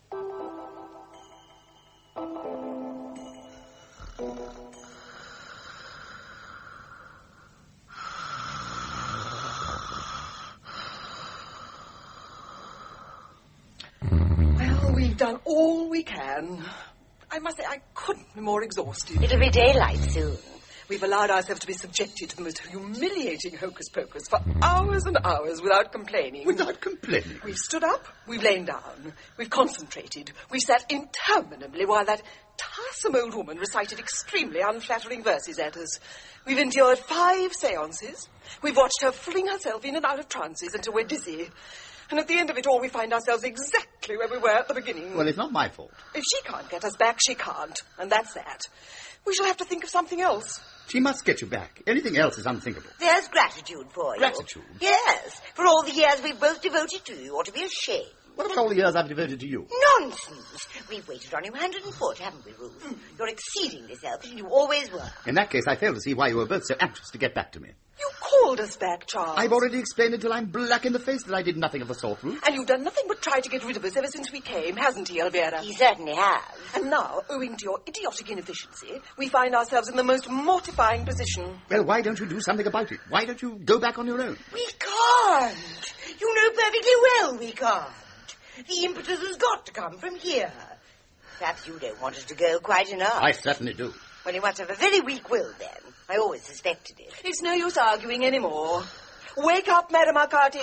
Well, we've done all we can. I must say, I couldn't be more exhausted. It'll be daylight soon. We've allowed ourselves to be subjected to the most humiliating hocus-pocus for hours and hours without complaining. Without complaining? We've stood up, we've lain down, we've concentrated, we've sat interminably while that tiresome old woman recited extremely unflattering verses at us. We've endured 5 seances. We've watched her fling herself in and out of trances until we're dizzy. And at the end of it all, we find ourselves exactly where we were at the beginning. Well, it's not my fault. If she can't get us back, she can't. And that's that. We shall have to think of something else. She must get you back. Anything else is unthinkable. There's gratitude for you. Gratitude? Yes, for all the years we've both devoted to you. You ought to be ashamed. What about all the years I've devoted to you? Nonsense. We've waited on you hand and foot, haven't we, Ruth? You're exceedingly selfish, and you always were. In that case, I fail to see why you were both so anxious to get back to me. You called us back, Charles. I've already explained until I'm black in the face that I did nothing of the sort, Ruth. And you've done nothing but try to get rid of us ever since we came, hasn't he, Elvira? He certainly has. And now, owing to your idiotic inefficiency, we find ourselves in the most mortifying position. Well, why don't you do something about it? Why don't you go back on your own? We can't. You know perfectly well we can't. The impetus has got to come from here. Perhaps you don't want us to go quite enough. I certainly do. Well, you must have a very weak will, then. I always suspected it. It's no use arguing anymore. Wake up, Madame Arcati.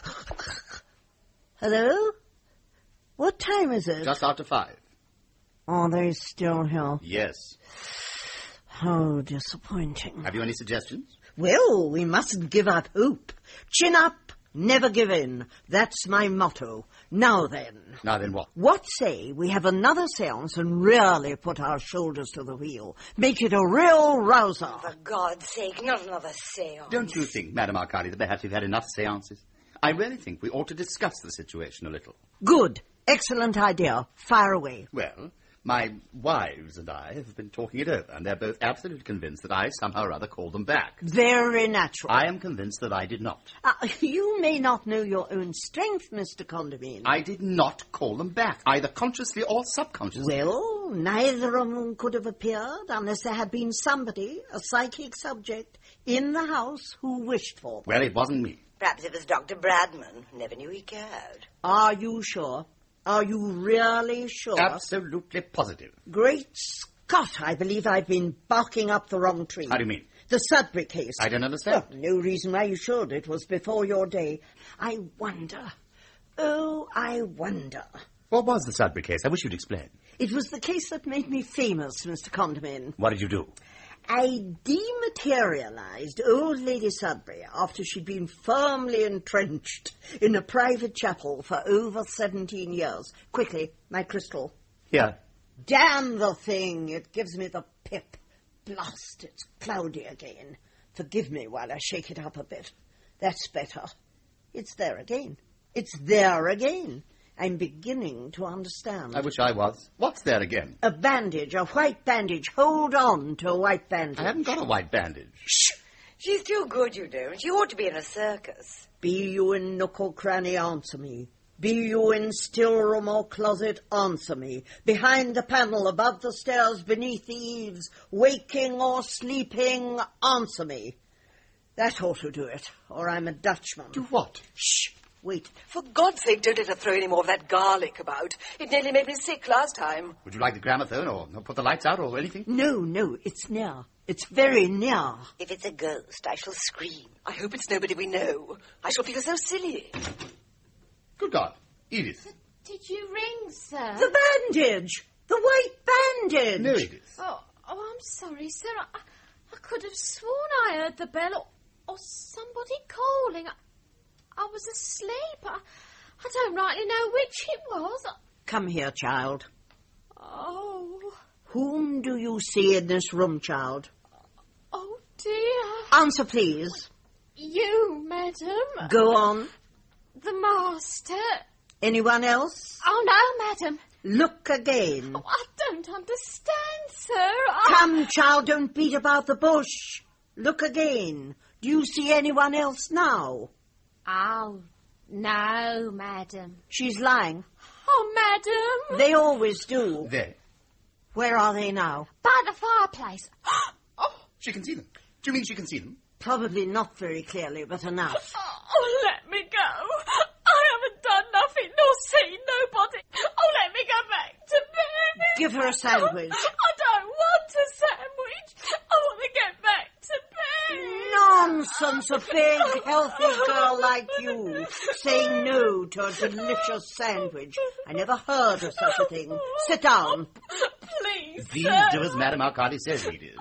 Hello? What time is it? Just after 5. Are they still here? Yes. How disappointing. Have you any suggestions? Well, we mustn't give up hope. Chin up, never give in. That's my motto. Now then. Now then what? What say we have another seance and really put our shoulders to the wheel? Make it a real rouser. For God's sake, not another seance. Don't you think, Madame Arcadi, that perhaps we've had enough seances? I really think we ought to discuss the situation a little. Good. Excellent idea. Fire away. Well, my wives and I have been talking it over, and they're both absolutely convinced that I somehow or other called them back. Very natural. I am convinced that I did not. You may not know your own strength, Mr. Condamine. I did not call them back, either consciously or subconsciously. Well, neither of them could have appeared unless there had been somebody, a psychic subject, in the house who wished for them. Well, it wasn't me. Perhaps it was Dr. Bradman. Never knew he cared. Are you sure? Are you really sure? Absolutely positive. Great Scott, I believe I've been barking up the wrong tree. How do you mean? The Sudbury case. I don't understand. Well, no reason why you should. It was before your day. I wonder. Oh, I wonder. What was the Sudbury case? I wish you'd explain. It was the case that made me famous, Mr. Condamine. What did you do? I dematerialized old Lady Sudbury after she'd been firmly entrenched in a private chapel for over 17 years. Quickly, my crystal. Here. Damn the thing. It gives me the pip. Blast, it's cloudy again. Forgive me while I shake it up a bit. That's better. It's there again. It's there again. I'm beginning to understand. I wish I was. What's there again? A bandage, a white bandage. Hold on to a white bandage. I haven't got a white bandage. Shh! She's too good, you know. She ought to be in a circus. Be you in nook or cranny, answer me. Be you in still room or closet, answer me. Behind the panel, above the stairs, beneath the eaves, waking or sleeping, answer me. That ought to do it, or I'm a Dutchman. Do what? Shh! Wait. For God's sake, don't let her throw any more of that garlic about. It nearly made me sick last time. Would you like the gramophone or put the lights out or anything? No, it's near. It's very near. If it's a ghost, I shall scream. I hope it's nobody we know. I shall feel so silly. Good God. Edith. Did you ring, sir? The bandage! The white bandage! No, Edith. Oh, I'm sorry, sir. I could have sworn I heard the bell or somebody calling. I was asleep. I don't rightly know which it was. Come here, child. Oh. Whom do you see in this room, child? Oh, dear. Answer, please. You, madam. Go on. The master. Anyone else? Oh, no, madam. Look again. Oh, I don't understand, sir. Come, child, don't beat about the bush. Look again. Do you see anyone else now? Oh, no, madam. She's lying. Oh, madam. They always do. There. Where are they now? By the fireplace. Oh, she can see them. Do you mean she can see them? Probably not very clearly, but enough. Oh, let me go. I haven't done nothing nor seen nobody. Oh, let me go back to bed. Give her a sandwich. I don't want a sandwich. I want to get back to bed. Nonsense, a big, healthy girl like you saying no to a delicious sandwich. I never heard of such a thing. Sit down. Please, Please sir. do as Madame Arcadi says, Edith.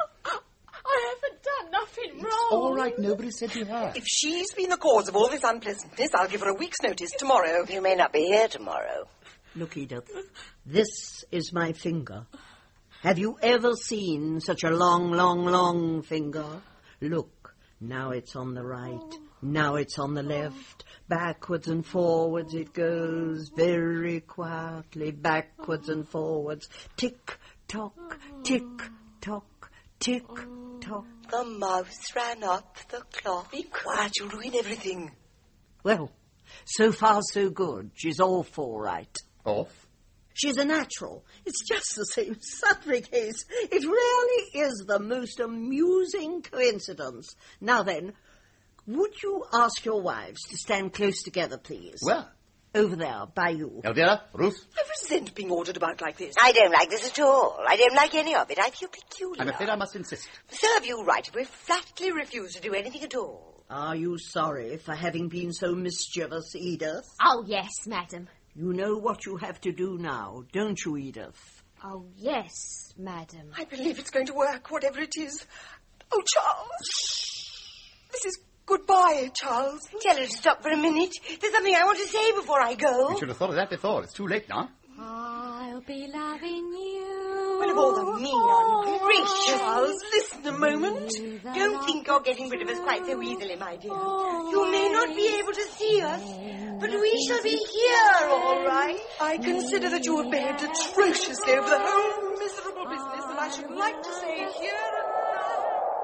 I haven't done nothing wrong. All right, nobody said you have. If she's been the cause of all this unpleasantness, I'll give her a week's notice tomorrow. You may not be here tomorrow. Look, Edith, this is my finger. Have you ever seen such a long, long, long finger? Look, now it's on the right, now it's on the left. Backwards and forwards it goes, very quietly, backwards and forwards. Tick-tock, tick-tock, tick-tock. The mouse ran up the clock. Be quiet, you'll ruin everything. Well, so far so good. She's all right. Off? She's a natural. It's just the same Sudbury case. It really is the most amusing coincidence. Now then, would you ask your wives to stand close together, please? Where? Over there, by you. Elvira, Ruth. I resent being ordered about like this. I don't like this at all. I don't like any of it. I feel peculiar. I'm afraid I must insist. Serve you right if we flatly refuse to do anything at all. Are you sorry for having been so mischievous, Edith? Oh, yes, madam. You know what you have to do now, don't you, Edith? Oh, yes, madam. I believe it's going to work, whatever it is. Oh, Charles. This is goodbye, Charles. Tell her to stop for a minute. There's something I want to say before I go. You should have thought of that before. It's too late now. I'll be loving you. Well, of all the mean, ungracious... Charles, listen a moment. Don't think you're getting rid of us quite so easily, my dear. You may not be able to see us, but we shall be here, all right. I consider that you have behaved atrociously over the whole miserable business, and I should like to say here and now...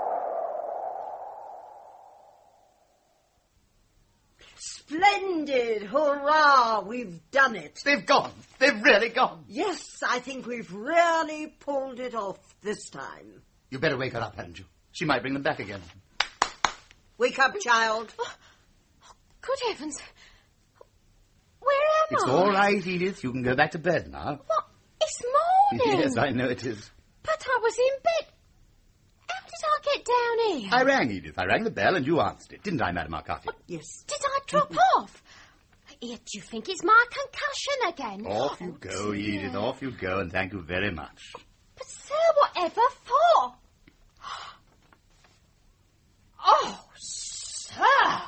Splendid! Hurrah! We've done it. They've gone. They've really gone. Yes, I think we've really pulled it off this time. You better wake her up, hadn't you? She might bring them back again. Wake up, child. Good heavens. Where am It's I? all right, Edith. You can go back to bed now. What? It's morning. Yes, I know it is. But I was in bed. How did I get down here? I rang, Edith. I rang the bell and you answered it. Didn't I, Madame Arcati? Yes. Did I drop off? Here, do you think it's my concussion again? Off you go, Edith. Off you go, and thank you very much. But, sir, whatever for? Oh, sir!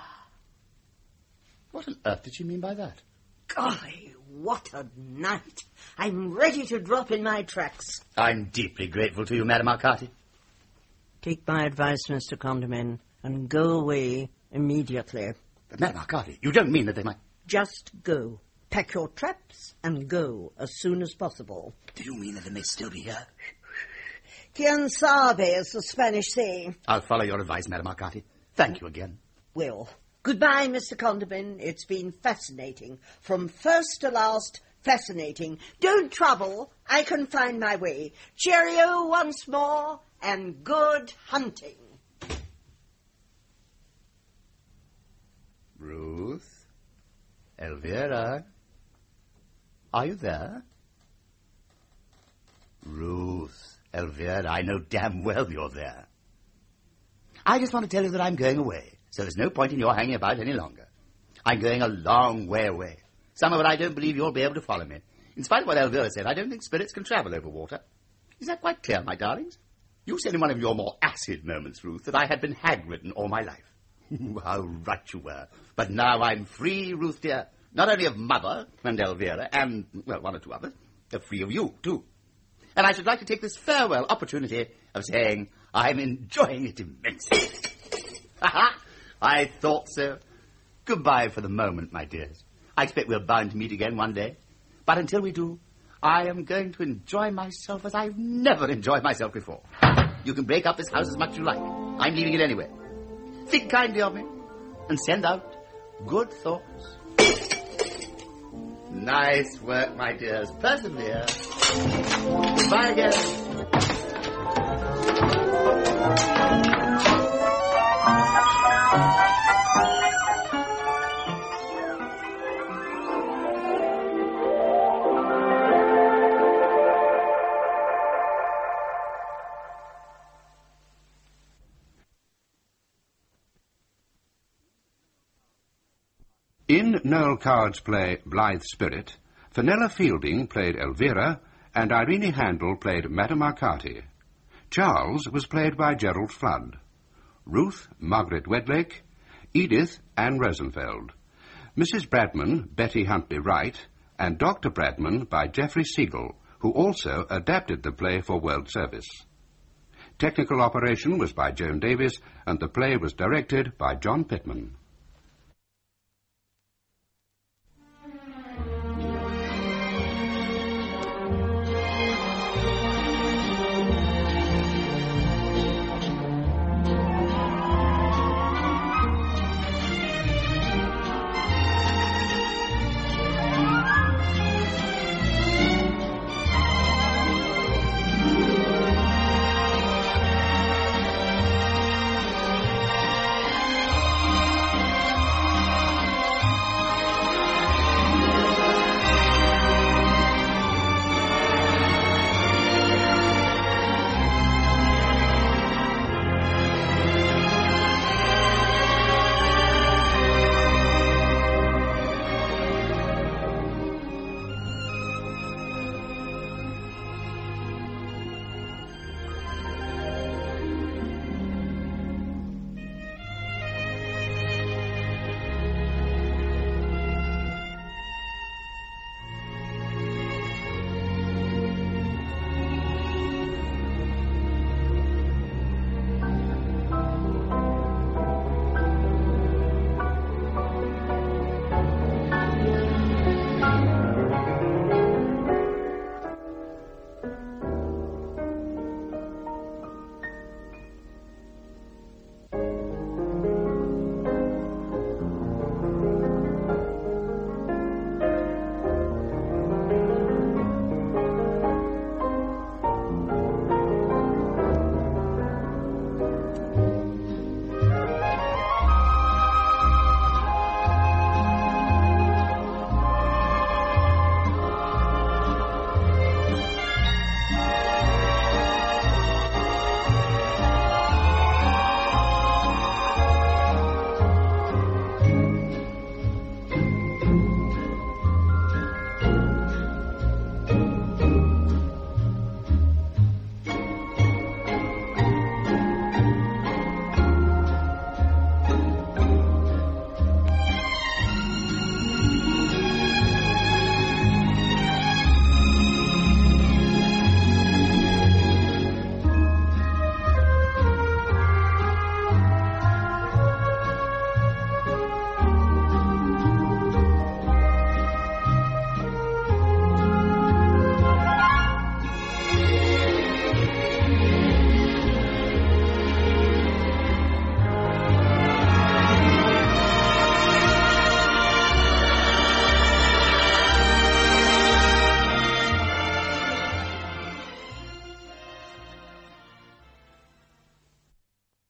What on earth did she mean by that? Golly, what a night. I'm ready to drop in my tracks. I'm deeply grateful to you, Madame Arcati. Take my advice, Mr. Condiment, and go away Immediately. But, Madame Arcati, you don't mean that they might... Just go. Pack your traps and go as soon as possible. Do you mean that they may still be here? Quien sabe, as the Spanish say. I'll follow your advice, Madame Arcati. Thank you again. Well, goodbye, Mr. Condabin. It's been fascinating. From first to last, fascinating. Don't trouble. I can find my way. Cheerio once more, and good hunting. Ruth? Elvira? Are you there? Ruth, Elvira, I know damn well you're there. I just want to tell you that I'm going away, so there's no point in your hanging about any longer. I'm going a long way away. Somewhere where I don't believe you'll be able to follow me. In spite of what Elvira said, I don't think spirits can travel over water. Is that quite clear, my darlings? You said in one of your more acid moments, Ruth, that I had been hag-ridden all my life. How right you were. But now I'm free, Ruth dear. Not only of Mother and Elvira and, well, one or two others, but free of you, too. And I should like to take this farewell opportunity of saying I'm enjoying it immensely. I thought so. Goodbye for the moment, my dears. I expect we're bound to meet again one day. But until we do, I am going to enjoy myself as I've never enjoyed myself before. You can break up this house as much as you like. I'm leaving it anyway. Think kindly of me and send out good thoughts. Nice work, my dears. Persevere. Goodbye again. In Noel Coward's play Blithe Spirit, Fenella Fielding played Elvira and Irene Handel played Madame Arcati. Charles was played by Gerald Flood. Ruth, Margaret Wedlake. Edith, Anne Rosenfeld. Mrs. Bradman, Betty Huntley Wright, and Dr. Bradman by Geoffrey Siegel, who also adapted the play for world service. Technical operation was by Joan Davis, and the play was directed by John Pittman.